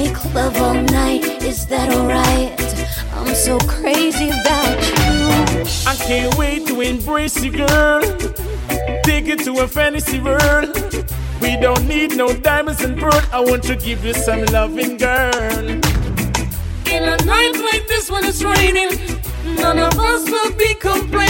make love all night. Is that alright? I'm so crazy about you. I can't wait to embrace you, girl. Take it to a fantasy world. We don't need no diamonds and pearl. I want to give you some loving, girl. In a night like this when it's raining, none of us will be complaining.